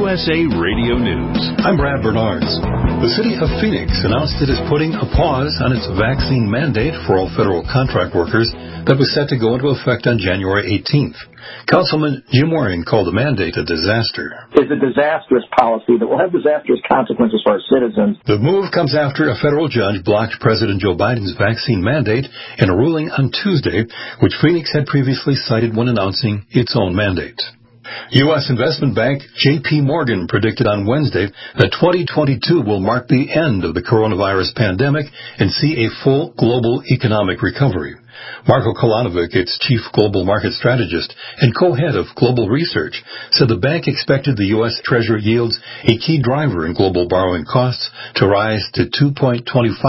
USA Radio News. I'm Brad Bernards. The city of Phoenix announced it is putting a pause on its vaccine mandate for all federal contract workers that was set to go into effect on January 18th. Councilman Jim Waring called the mandate a disaster. It's a disastrous policy that will have disastrous consequences for our citizens. The move comes after a federal judge blocked President Joe Biden's vaccine mandate in a ruling on Tuesday, which Phoenix had previously cited when announcing its own mandate. U.S. investment bank J.P. Morgan predicted on Wednesday that 2022 will mark the end of the coronavirus pandemic and see a full global economic recovery. Marko Kolanovic, its chief global market strategist and co-head of global research, said the bank expected the U.S. Treasury yields, a key driver in global borrowing costs, to rise to 2.25%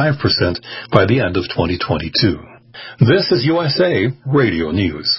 by the end of 2022. This is USA Radio News.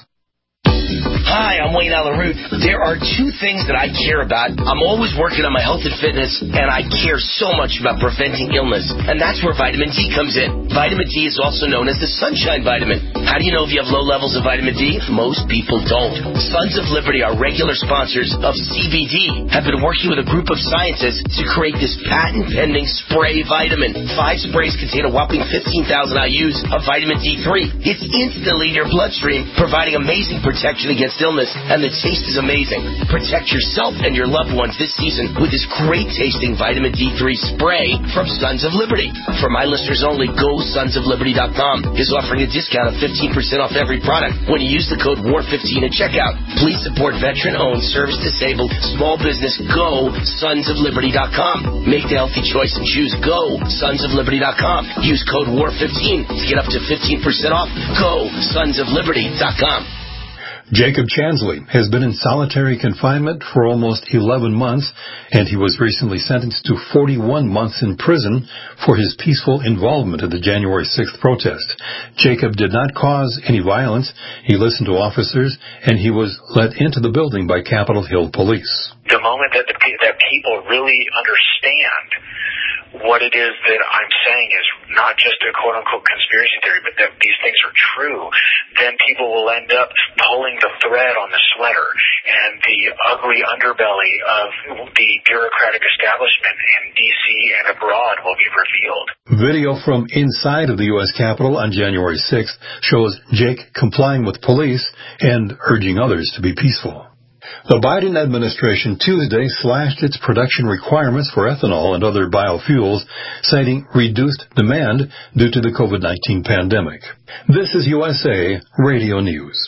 Hi, I'm Wayne Alaroot. There are two things that I care about. I'm always working on my health and fitness, and I care so much about preventing illness, and that's where vitamin D comes in. Vitamin D is also known as the sunshine vitamin. How do you know if you have low levels of vitamin D? Most people don't. Sons of Liberty, our regular sponsors of CBD, have been working with a group of scientists to create this patent-pending spray vitamin. 5 sprays contain a whopping 15,000 IUs of vitamin D3. It's instantly in your bloodstream, providing amazing protection against illness, and the taste is amazing. Protect yourself and your loved ones this season with this great-tasting vitamin D3 spray from Sons of Liberty. For my listeners only, GoSonsOfLiberty.com is offering a discount of 15% off every product when you use the code WAR15 at checkout. Please support veteran-owned, service-disabled, small business. GoSonsOfLiberty.com. Make the healthy choice and choose GoSonsOfLiberty.com. Use code WAR15 to get up to 15% off. GoSonsOfLiberty.com. Jacob Chansley has been in solitary confinement for almost 11 months, and he was recently sentenced to 41 months in prison for his peaceful involvement in the January 6th protest. Jacob did not cause any violence. He listened to officers, and he was let into the building by Capitol Hill police. The moment that people really understand what it is that I'm saying is not just a quote-unquote conspiracy theory, but that these things are true, then people will end up pulling the thread on the sweater, and the ugly underbelly of the bureaucratic establishment in D.C. and abroad will be revealed. Video from inside of the U.S. Capitol on January 6th shows Jake complying with police and urging others to be peaceful. The Biden administration Tuesday slashed its production requirements for ethanol and other biofuels, citing reduced demand due to the COVID-19 pandemic. This is USA Radio News.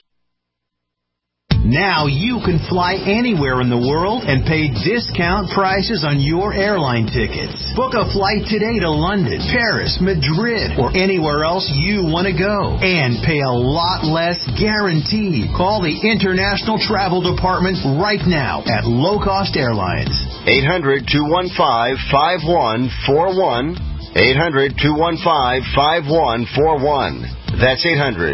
Now you can fly anywhere in the world and pay discount prices on your airline tickets. Book a flight today to London, Paris, Madrid, or anywhere else you want to go. And pay a lot less guaranteed. Call the International Travel Department right now at Low Cost Airlines. 800-215-5141. 800-215-5141. That's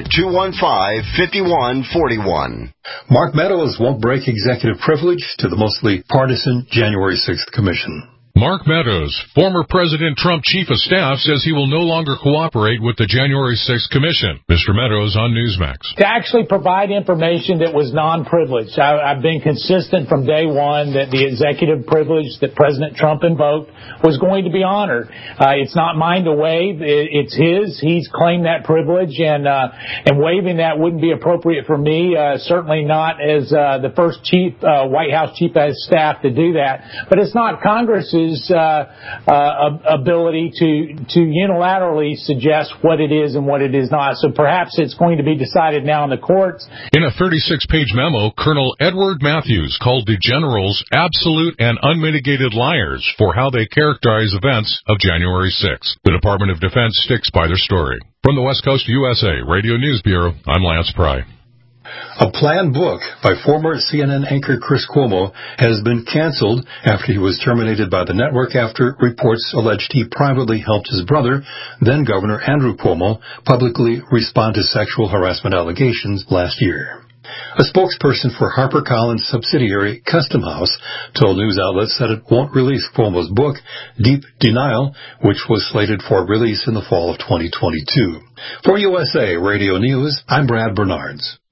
800-215-5141. Mark Meadows won't break executive privilege to the mostly partisan January 6th Commission. Mark Meadows, former President Trump chief of staff, says he will no longer cooperate with the January 6th Commission. Mr. Meadows on Newsmax. To actually provide information that was non-privileged. I've been consistent from day one that the executive privilege that President Trump invoked was going to be honored. It's not mine to waive. It's his. He's claimed that privilege, and waiving that wouldn't be appropriate for me. Certainly not as the first White House chief of staff to do that. But it's not Congress's ability to unilaterally suggest what it is and what it is not. So perhaps it's going to be decided now in the courts. In a 36-page memo, Colonel Edward Matthews called the generals absolute and unmitigated liars for how they characterize events of January 6th. The Department of Defense sticks by their story. From the West Coast USA Radio News Bureau, I'm Lance Pry. A planned book by former CNN anchor Chris Cuomo has been canceled after he was terminated by the network after reports alleged he privately helped his brother, then Governor Andrew Cuomo, publicly respond to sexual harassment allegations last year. A spokesperson for HarperCollins subsidiary Custom House told news outlets that it won't release Cuomo's book, Deep Denial, which was slated for release in the fall of 2022. For USA Radio News, I'm Brad Bernards.